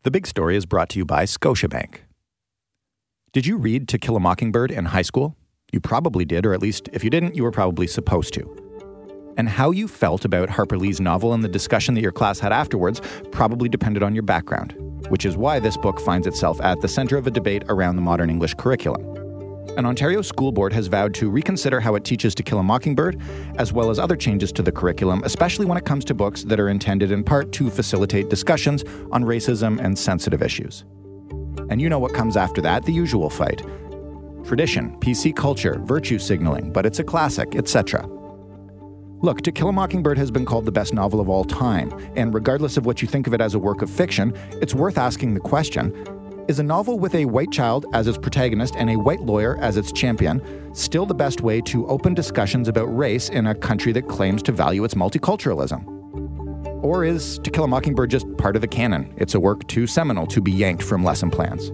The Big Story is brought to you by Scotiabank. Did you read To Kill a Mockingbird in high school? You probably did, or at least if you didn't, you were probably supposed to. And how you felt about Harper Lee's novel and the discussion that your class had afterwards probably depended on your background, which is why this book finds itself at the center of a debate around the modern English curriculum. An Ontario school board has vowed to reconsider how it teaches To Kill a Mockingbird, as well as other changes to the curriculum, especially when it comes to books that are intended in part to facilitate discussions on racism and sensitive issues. And you know what comes after that, the usual fight. Tradition, PC culture, virtue signaling, but it's a classic, etc. Look, To Kill a Mockingbird has been called the best novel of all time, and regardless of what you think of it as a work of fiction, it's worth asking the question, is a novel with a white child as its protagonist and a white lawyer as its champion still the best way to open discussions about race in a country that claims to value its multiculturalism? Or is To Kill a Mockingbird just part of the canon? It's a work too seminal to be yanked from lesson plans.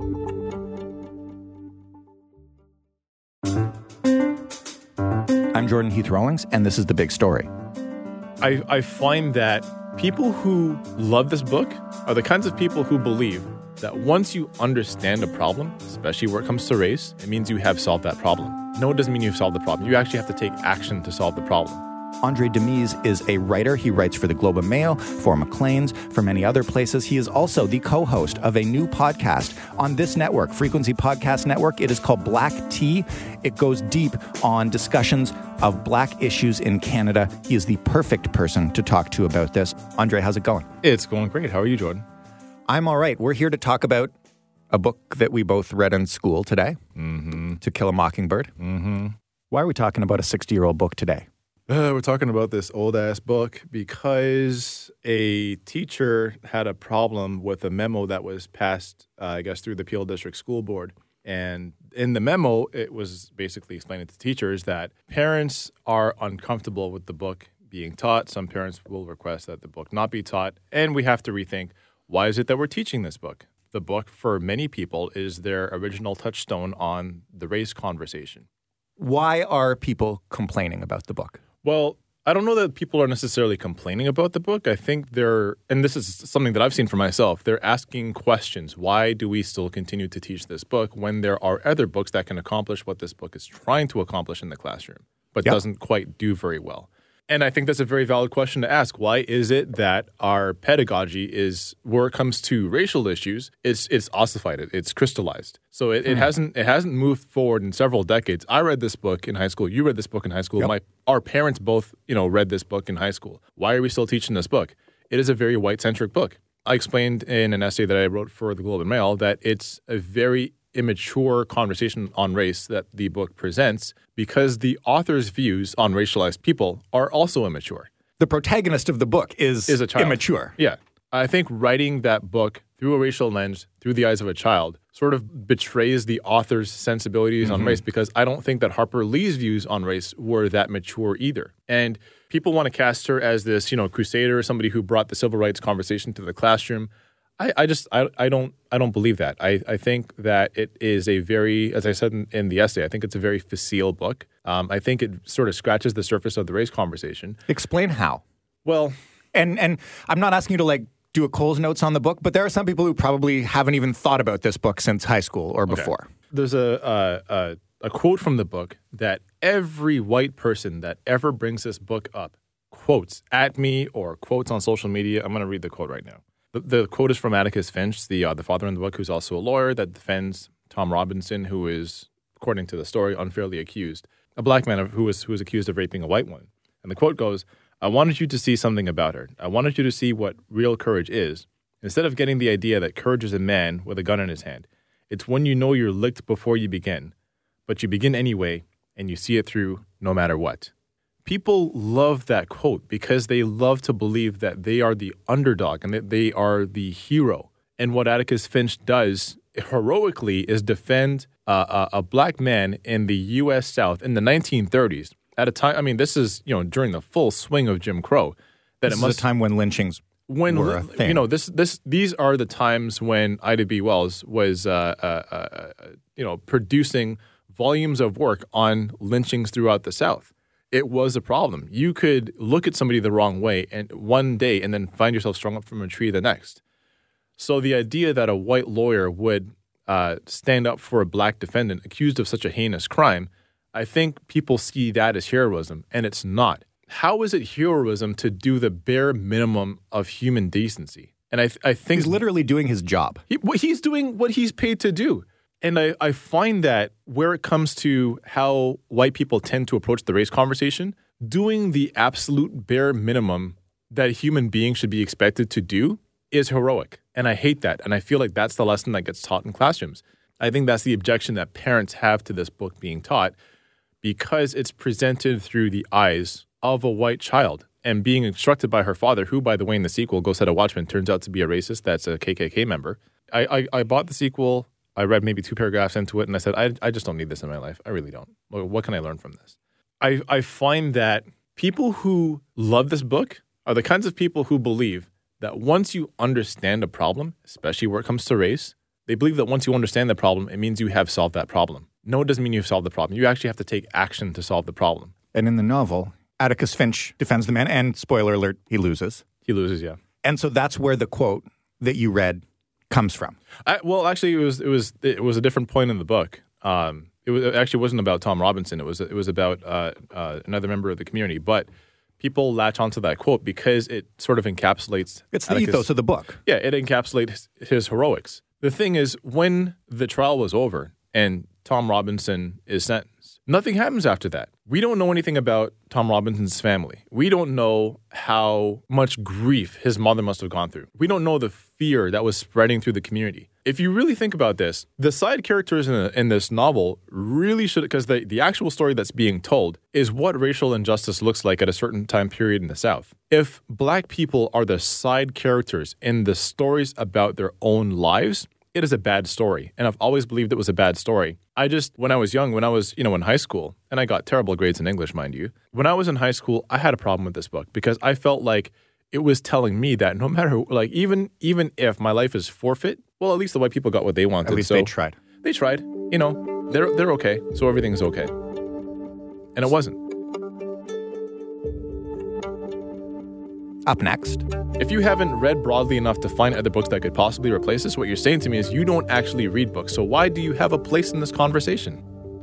I'm Jordan Heath Rawlings, and this is The Big Story. I find that people who love this book are the kinds of people who believe that once you understand a problem, especially where it comes to race, it means you have solved that problem. No, it doesn't mean you've solved the problem. You actually have to take action to solve the problem. Andre Demise is a writer. He writes for the Globe and Mail, for Maclean's, for many other places. He is also the co-host of a new podcast on this network, Frequency Podcast Network. It is called Black Tea. It goes deep on discussions of Black issues in Canada. He is the perfect person to talk to about this. Andre, how's it going? It's going great. How are you, Jordan? I'm all right. We're here to talk about a book that we both read in school today, To Kill a Mockingbird. Why are we talking about a 60-year-old book today? We're talking about this old-ass book because a teacher had a problem with a memo that was passed, through the Peel District School Board. And in the memo, it was basically explaining to teachers that parents are uncomfortable with the book being taught. Some parents will request that the book not be taught. And we have to rethink, why is it that we're teaching this book? The book, for many people, is their original touchstone on the race conversation. Why are people complaining about the book? Well, I don't know that people are necessarily complaining about the book. I think and this is something that I've seen for myself, they're asking questions. Why do we still continue to teach this book when there are other books that can accomplish what this book is trying to accomplish in the classroom, but doesn't quite do very well? And I think that's a very valid question to ask. Why is it that our pedagogy is, where it comes to racial issues, it's ossified, it's crystallized. So it hasn't moved forward in several decades. I read this book in high school. You read this book in high school. Yep. Our parents both, read this book in high school. Why are we still teaching this book? It is a very white-centric book. I explained in an essay that I wrote for the Globe and Mail that it's a very immature conversation on race that the book presents because the author's views on racialized people are also immature. The protagonist of the book is a child. Immature. Yeah. I think writing that book through a racial lens, through the eyes of a child, sort of betrays the author's sensibilities on race because I don't think that Harper Lee's views on race were that mature either. And people want to cast her as this, crusader, somebody who brought the civil rights conversation to the classroom. I don't believe that. I think that it is a very, as I said in the essay, I think it's a very facile book. I think it sort of scratches the surface of the race conversation. Explain how. Well, and I'm not asking you to do a Coles Notes on the book, but there are some people who probably haven't even thought about this book since high school or before. There's a quote from the book that every white person that ever brings this book up quotes at me or quotes on social media. I'm going to read the quote right now. The quote is from Atticus Finch, the father in the book, who's also a lawyer that defends Tom Robinson, who is, according to the story, unfairly accused, a black man who was accused of raping a white one. And the quote goes, "I wanted you to see something about her. I wanted you to see what real courage is. Instead of getting the idea that courage is a man with a gun in his hand, it's when you know you're licked before you begin. But you begin anyway, and you see it through no matter what." People love that quote because they love to believe that they are the underdog and that they are the hero. And what Atticus Finch does heroically is defend a black man in the U.S. South in the 1930s at a time. This is during the full swing of Jim Crow. This is a time when lynchings were a thing. These are the times when Ida B. Wells was producing volumes of work on lynchings throughout the South. It was a problem. You could look at somebody the wrong way and one day and then find yourself strung up from a tree the next. So the idea that a white lawyer would stand up for a black defendant accused of such a heinous crime, I think people see that as heroism, and it's not. How is it heroism to do the bare minimum of human decency? And I think he's literally doing his job. He's doing what he's paid to do. And I find that where it comes to how white people tend to approach the race conversation, doing the absolute bare minimum that a human being should be expected to do is heroic. And I hate that. And I feel like that's the lesson that gets taught in classrooms. I think that's the objection that parents have to this book being taught, because it's presented through the eyes of a white child and being instructed by her father, who, by the way, in the sequel, Go Set a Watchman, turns out to be a racist that's a KKK member. I bought the sequel. I read maybe 2 paragraphs into it, and I said, I just don't need this in my life. I really don't. What can I learn from this? I find that people who love this book are the kinds of people who believe that once you understand a problem, especially where it comes to race, they believe that once you understand the problem, it means you have solved that problem. No, it doesn't mean you've solved the problem. You actually have to take action to solve the problem. And in the novel, Atticus Finch defends the man, and spoiler alert, he loses. He loses, yeah. And so that's where the quote that you read comes from. Well, actually, it was a different point in the book. It actually wasn't about Tom Robinson. It was about another member of the community. But people latch onto that quote because it sort of encapsulates. It's the ethos of the book. Yeah, it encapsulates his heroics. The thing is, when the trial was over and Tom Robinson is sentenced, nothing happens after that. We don't know anything about Tom Robinson's family. We don't know how much grief his mother must have gone through. We don't know the fear that was spreading through the community. If you really think about this, the side characters in this novel really should, because the actual story that's being told is what racial injustice looks like at a certain time period in the South. If black people are the side characters in the stories about their own lives, it is a bad story. And I've always believed it was a bad story. When I was young, when I was, in high school, and I got terrible grades in English, mind you. When I was in high school, I had a problem with this book because I felt like it was telling me that no matter, even if my life is forfeit, well, at least the white people got what they wanted. At least they tried. They tried. They're okay. So everything's okay. And it wasn't. Up next. If you haven't read broadly enough to find other books that could possibly replace this, what you're saying to me is you don't actually read books. So why do you have a place in this conversation?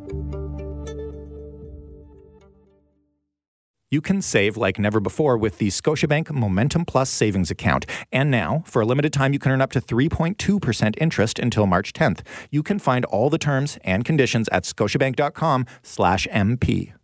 You can save like never before with the Scotiabank Momentum Plus savings account. And now, for a limited time, you can earn up to 3.2% interest until March 10th. You can find all the terms and conditions at scotiabank.com/MP.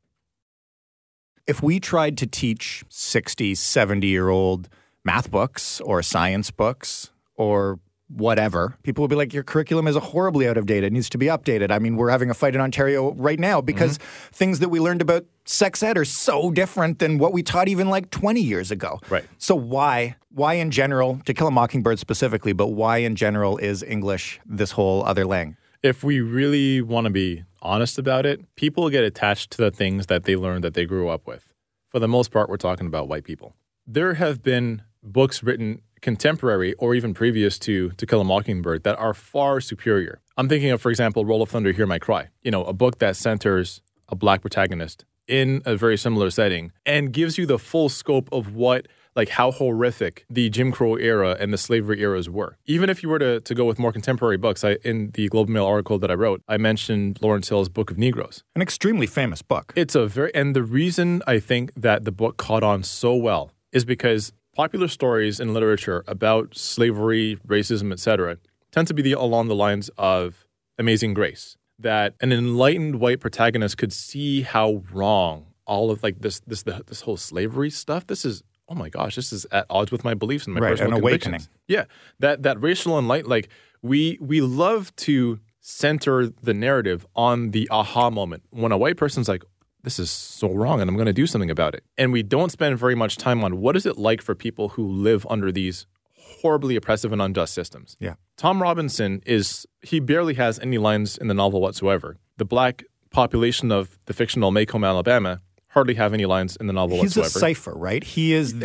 If we tried to teach 60, 70-year-old math books or science books or whatever, people would be like, your curriculum is horribly out of date. It needs to be updated. I mean, we're having a fight in Ontario right now because things that we learned about sex ed are so different than what we taught even like 20 years ago. Right. So why in general, To Kill a Mockingbird specifically, but why in general is English this whole other lang? If we really want to be honest about it, people get attached to the things that they learned that they grew up with. For the most part, we're talking about white people. There have been books written contemporary or even previous to Kill a Mockingbird that are far superior. I'm thinking of, for example, Roll of Thunder, Hear My Cry. A book that centers a black protagonist in a very similar setting and gives you the full scope of how horrific the Jim Crow era and the slavery eras were. Even if you were to go with more contemporary books, in the Globe and Mail article that I wrote, I mentioned Lawrence Hill's Book of Negroes. An extremely famous book. And the reason I think that the book caught on so well is because popular stories in literature about slavery, racism, etc., tend to be along the lines of Amazing Grace, that an enlightened white protagonist could see how wrong all of this whole slavery stuff. This is, oh my gosh, this is at odds with my beliefs and my personal convictions. Yeah, that racial enlightenment. We love to center the narrative on the aha moment when a white person's like, this is so wrong and I'm going to do something about it. And we don't spend very much time on what is it like for people who live under these horribly oppressive and unjust systems. Yeah. Tom Robinson he barely has any lines in the novel whatsoever. The black population of the fictional Macomb, Alabama, hardly have any lines in the novel whatsoever. He's a cipher, right? He is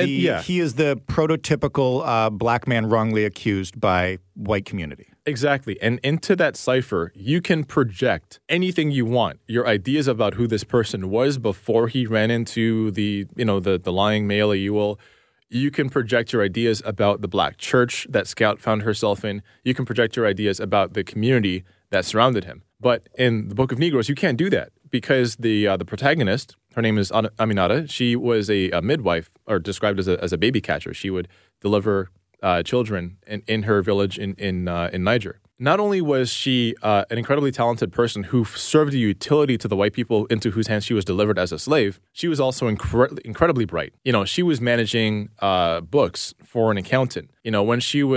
the prototypical black man wrongly accused by white community. Exactly. And into that cipher, you can project anything you want. Your ideas about who this person was before he ran into the lying male, you will. You can project your ideas about the black church that Scout found herself in. You can project your ideas about the community that surrounded him. But in the Book of Negroes, you can't do that because the protagonist, her name is Aminata, she was a midwife, or described as a baby catcher. She would deliver children in her village in Niger. Not only was she an incredibly talented person who served a utility to the white people into whose hands she was delivered as a slave, she was also incredibly bright. You know, she was managing books for an accountant. You know, when she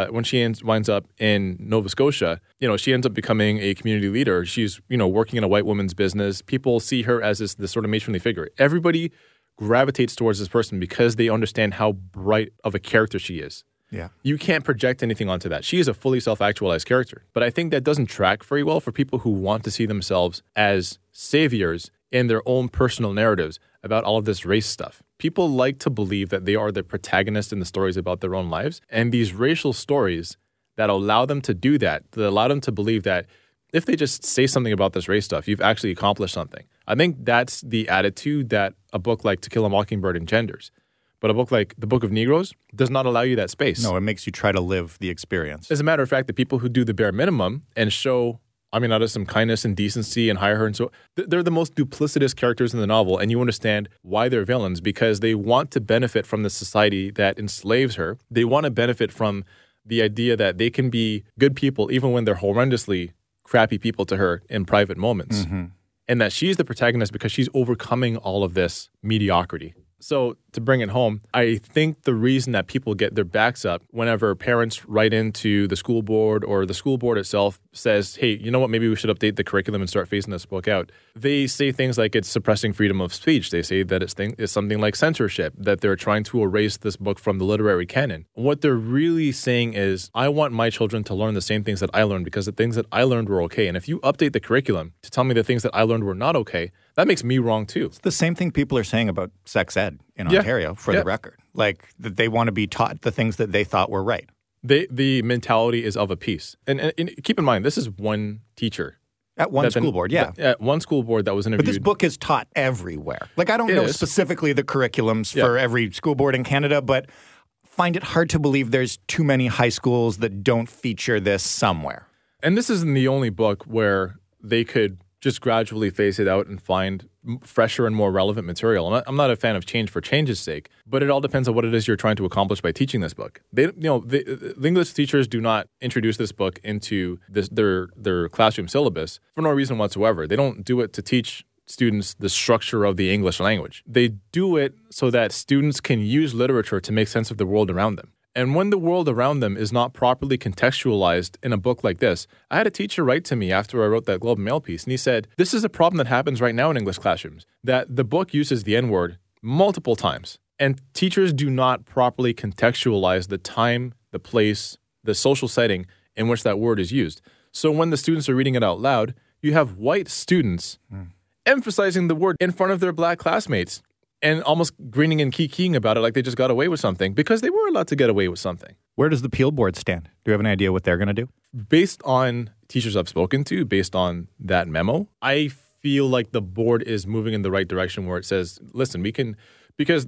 winds up in Nova Scotia, you know, she ends up becoming a community leader. She's, you know, working in a white woman's business. People see her as this sort of matronly figure. Everybody gravitates towards this person because they understand how bright of a character she is. Yeah. You can't project anything onto that. She is a fully self-actualized character. But I think that doesn't track very well for people who want to see themselves as saviors in their own personal narratives about all of this race stuff. People like to believe that they are the protagonist in the stories about their own lives. And these racial stories that allow them to do that allow them to believe that if they just say something about this race stuff, you've actually accomplished something. I think that's the attitude that a book like To Kill a Mockingbird engenders. But a book like The Book of Negroes does not allow you that space. No, it makes you try to live the experience. As a matter of fact, the people who do the bare minimum and show Aminata some kindness and decency and hire her and so they're the most duplicitous characters in the novel, and you understand why they're villains because they want to benefit from the society that enslaves her. They want to benefit from the idea that they can be good people even when they're horrendously crappy people to her in private moments. Mm-hmm. And that she's the protagonist because she's overcoming all of this mediocrity. So to bring it home, I think the reason that people get their backs up whenever parents write into the school board or the school board itself says, hey, you know what, maybe we should update the curriculum and start phasing this book out. They say things like it's suppressing freedom of speech. They say that it's something like censorship, that they're trying to erase this book from the literary canon. What they're really saying is, I want my children to learn the same things that I learned because the things that I learned were okay. And if you update the curriculum to tell me the things that I learned were not okay, that makes me wrong too. It's the same thing people are saying about sex ed in Ontario, for the record. Like, that they want to be taught the things that they thought were right. The mentality is of a piece. And keep in mind, this is one teacher. At one school board, yeah. At one school board that was interviewed. But this book is taught everywhere. Like, I don't know specifically the curriculums for every school board in Canada, but find it hard to believe there's too many high schools that don't feature this somewhere. And this isn't the only book where they could just gradually phase it out and find fresher and more relevant material. I'm not a fan of change for change's sake, but it all depends on what it is you're trying to accomplish by teaching this book. The English teachers do not introduce this book into their classroom syllabus for no reason whatsoever. They don't do it to teach students the structure of the English language. They do it so that students can use literature to make sense of the world around them. And when the world around them is not properly contextualized in a book like this, I had a teacher write to me after I wrote that Globe and Mail piece, and he said, this is a problem that happens right now in English classrooms, that the book uses the N-word multiple times, and teachers do not properly contextualize the time, the place, the social setting in which that word is used. So when the students are reading it out loud, you have white students emphasizing the word in front of their black classmates, and almost grinning and kikiing about it like they just got away with something because they were allowed to get away with something. Where does the Peel board stand? Do you have an idea what they're going to do? Based on teachers I've spoken to, based on that memo, I feel like the board is moving in the right direction where it says, listen, we can, because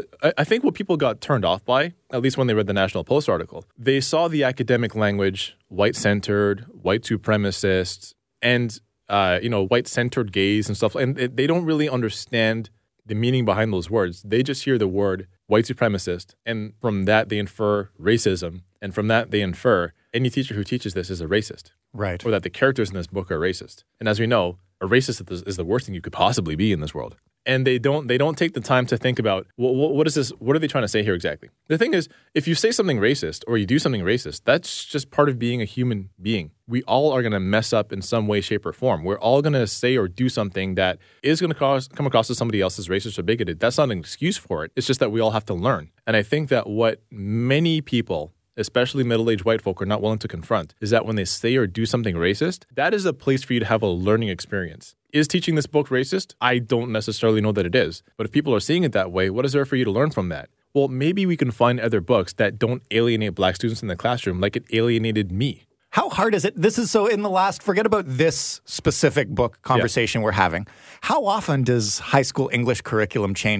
I think what people got turned off by, at least when they read the National Post article, they saw the academic language, white-centered, white supremacist, and white-centered gaze and stuff, and they don't really understand the meaning behind those words. They just hear the word white supremacist, and from that they infer racism, and from that they infer any teacher who teaches this is a racist. Right. Or that the characters in this book are racist. And as we know, a racist is the worst thing you could possibly be in this world. And they don't take the time to think about, what is this? What are they trying to say here exactly? The thing is, if you say something racist or you do something racist, that's just part of being a human being. We all are going to mess up in some way, shape, or form. We're all going to say or do something that is going to come across as somebody else as racist or bigoted. That's not an excuse for it. It's just that we all have to learn. And I think that what many people, especially middle-aged white folk, are not willing to confront is that when they say or do something racist, that is a place for you to have a learning experience. Is teaching this book racist? I don't necessarily know that it is. But if people are seeing it that way, what is there for you to learn from that? Well, maybe we can find other books that don't alienate black students in the classroom like it alienated me. How hard is it? This is so in the last, forget about this specific book conversation we're having. How often does high school English curriculum change then?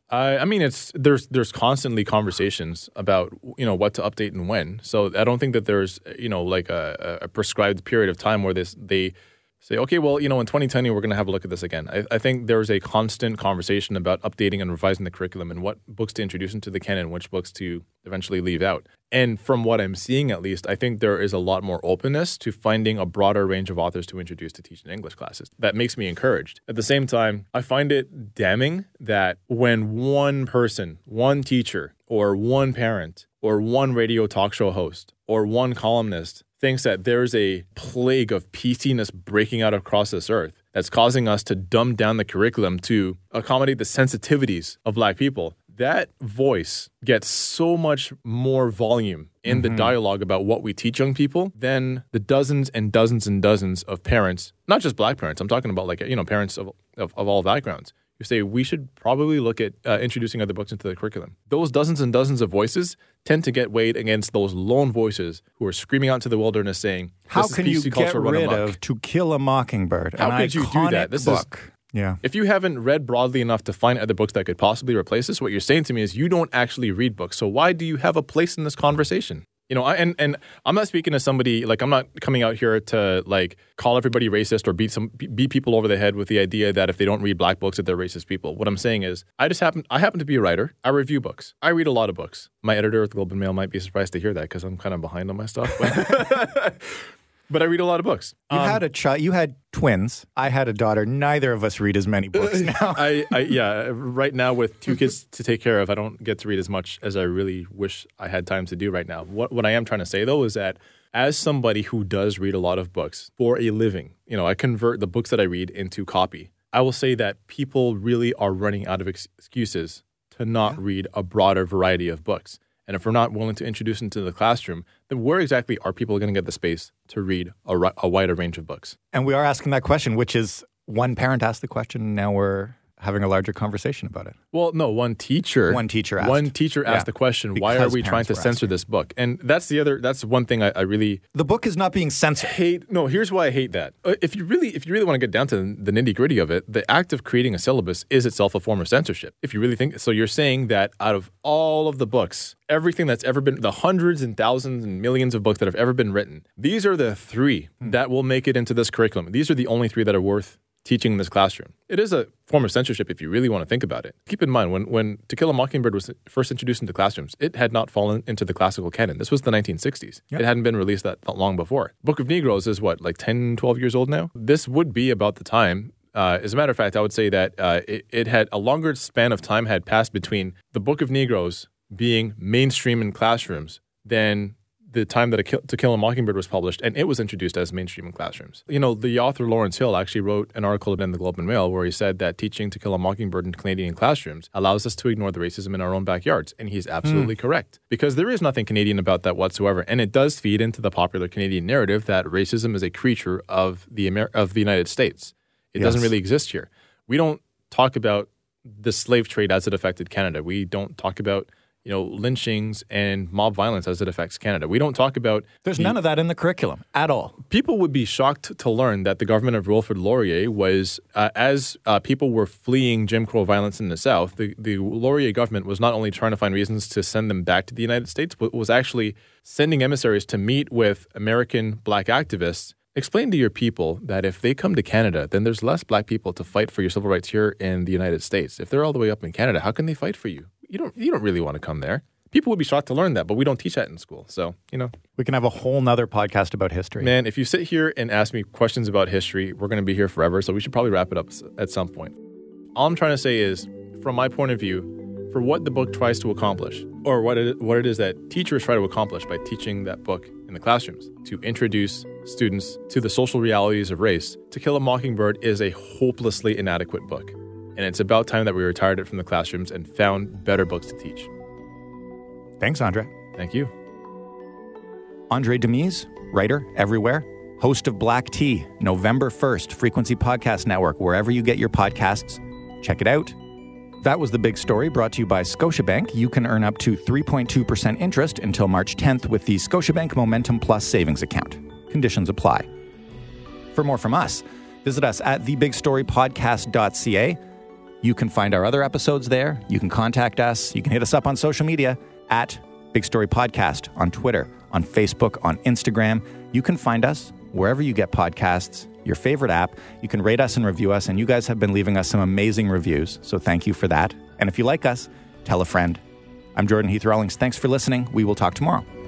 I mean, there's constantly conversations about what to update and when. So I don't think that there's like a prescribed period of time where they say, okay, well, in 2020 we're going to have a look at this again. I think there's a constant conversation about updating and revising the curriculum and what books to introduce into the canon, which books to eventually leave out. And from what I'm seeing, at least, I think there is a lot more openness to finding a broader range of authors to introduce to teaching English classes. That makes me encouraged. At the same time, I find it damning that when one person, one teacher, or one parent, or one radio talk show host, or one columnist thinks that there's a plague of PC-ness breaking out across this earth that's causing us to dumb down the curriculum to accommodate the sensitivities of Black people, that voice gets so much more volume in the dialogue about what we teach young people than the dozens and dozens and dozens of parents, not just Black parents, I'm talking about parents of all backgrounds, who say we should probably look at introducing other books into the curriculum. Those dozens and dozens of voices tend to get weighed against those lone voices who are screaming out into the wilderness saying, how can you get rid of To Kill a Mockingbird? How could you do that? This book. Yeah. If you haven't read broadly enough to find other books that could possibly replace this, what you're saying to me is you don't actually read books. So why do you have a place in this conversation? And I'm not speaking to somebody, I'm not coming out here to call everybody racist or beat people over the head with the idea that if they don't read Black books that they're racist people. What I'm saying is I happen to be a writer. I review books. I read a lot of books. My editor at the Globe and Mail might be surprised to hear that because I'm kind of behind on my stuff. But I read a lot of books. You had a child. You had twins. I had a daughter. Neither of us read as many books now. Right now with two kids to take care of, I don't get to read as much as I really wish I had time to do right now. What I am trying to say though is that as somebody who does read a lot of books for a living, I convert the books that I read into copy. I will say that people really are running out of excuses to not read a broader variety of books. And if we're not willing to introduce into the classroom, then where exactly are people going to get the space to read a wider range of books? And we are asking that question, which is one parent asked the question, and now we're having a larger conversation about it. Well, no, one teacher asked the question, why are we trying to censor this book? And that's one thing I really... The book is not being censored. Here's why I hate that. If you really want to get down to the nitty-gritty of it, the act of creating a syllabus is itself a form of censorship. If you really think... So you're saying that out of all of the books, everything that's ever been... The hundreds and thousands and millions of books that have ever been written, these are the 3 that will make it into this curriculum. These are the only 3 that are worth teaching in this classroom. It is a form of censorship if you really want to think about it. Keep in mind, when To Kill a Mockingbird was first introduced into classrooms, it had not fallen into the classical canon. This was the 1960s. Yep. It hadn't been released that long before. Book of Negroes is 10, 12 years old now? This would be about the time. As a matter of fact, I would say that it had a longer span of time had passed between the Book of Negroes being mainstream in classrooms than the time that To Kill a Mockingbird was published, and it was introduced as mainstream in classrooms. The author Lawrence Hill actually wrote an article in the Globe and Mail where he said that teaching To Kill a Mockingbird in Canadian classrooms allows us to ignore the racism in our own backyards, and he's absolutely correct. Because there is nothing Canadian about that whatsoever, and it does feed into the popular Canadian narrative that racism is a creature of the United States. It doesn't really exist here. We don't talk about the slave trade as it affected Canada. We don't talk about lynchings and mob violence as it affects Canada. We don't talk about... There's none of that in the curriculum at all. People would be shocked to learn that the government of Wilfrid Laurier was, as people were fleeing Jim Crow violence in the South, the Laurier government was not only trying to find reasons to send them back to the United States, but was actually sending emissaries to meet with American Black activists. Explain to your people that if they come to Canada, then there's less Black people to fight for your civil rights here in the United States. If they're all the way up in Canada, how can they fight for you? You don't really want to come there. People would be shocked to learn that, but we don't teach that in school. So, We can have a whole nother podcast about history. Man, if you sit here and ask me questions about history, we're going to be here forever. So we should probably wrap it up at some point. All I'm trying to say is, from my point of view, for what the book tries to accomplish, or what it is that teachers try to accomplish by teaching that book in the classrooms, to introduce students to the social realities of race, To Kill a Mockingbird is a hopelessly inadequate book. And it's about time that we retired it from the classrooms and found better books to teach. Thanks, Andre. Thank you. Andre Demise, writer everywhere, host of Black Tea, November 1st, Frequency Podcast Network, wherever you get your podcasts. Check it out. That was The Big Story, brought to you by Scotiabank. You can earn up to 3.2% interest until March 10th with the Scotiabank Momentum Plus savings account. Conditions apply. For more from us, visit us at thebigstorypodcast.ca. You can find our other episodes there. You can contact us. You can hit us up on social media at Big Story Podcast on Twitter, on Facebook, on Instagram. You can find us wherever you get podcasts, your favorite app. You can rate us and review us, and you guys have been leaving us some amazing reviews, so thank you for that. And if you like us, tell a friend. I'm Jordan Heath Rawlings. Thanks for listening. We will talk tomorrow.